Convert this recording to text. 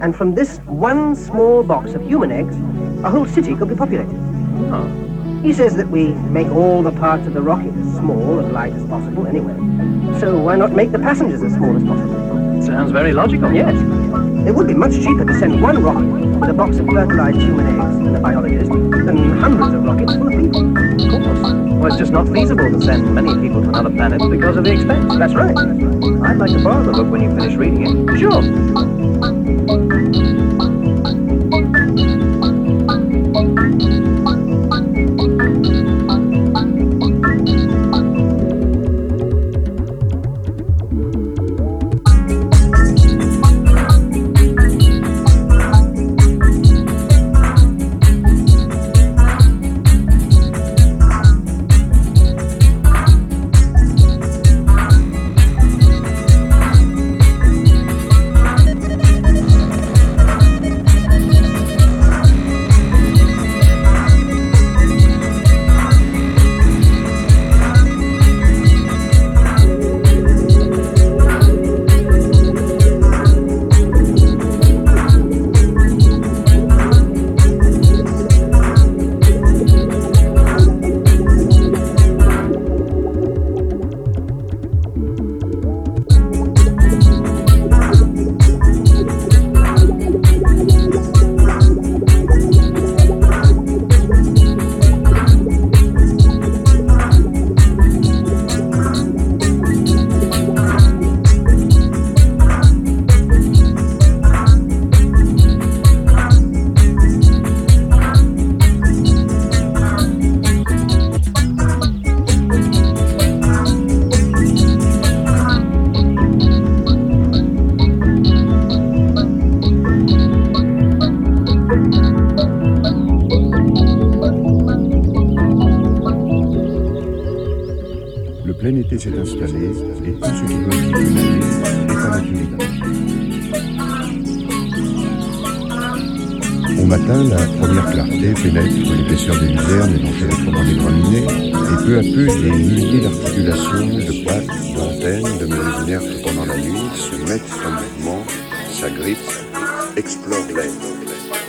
And from this one small box of human eggs, a whole city could be populated. Oh. He says that we make all the parts of the rocket as small and light as possible anyway. So why not make the passengers as small as possible? Sounds very logical. Yes. It would be much cheaper to send one rocket with a box of fertilized human eggs and a biologist than hundreds of rockets full of people. Of course. Well, it's just not feasible to send many people to another planet because of the expense. That's right. I'd like to borrow the book when you finish reading it. Sure. Le plein été s'est installé et tout ce qui doit quitter la nuit est à l'impunité. Au matin, la première clarté pénètre l'épaisseur des luzernes et l'enchevêtrement des graminées, et peu à peu, des milliers d'articulations, de pattes, d'antennes, de mêlées inertes pendant la nuit se mettent en mouvement, s'agrippent, explorent l'air.